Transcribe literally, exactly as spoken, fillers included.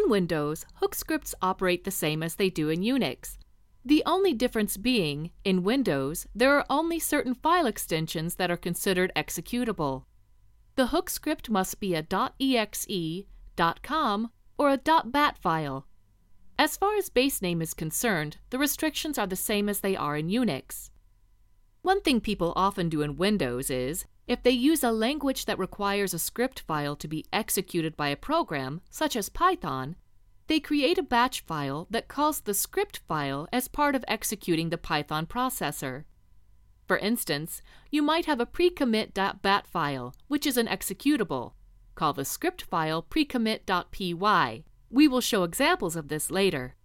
In Windows, hook scripts operate the same as they do in Unix. The only difference being, in Windows, there are only certain file extensions that are considered executable. The hook script must be a .exe, .com, or a .bat file. As far as base name is concerned, the restrictions are the same as they are in Unix. One thing people often do in Windows is, if they use a language that requires a script file to be executed by a program, such as Python, they create a batch file that calls the script file as part of executing the Python processor. For instance, you might have a precommit.bat file, which is an executable. Call the script file precommit.py. We will show examples of this later.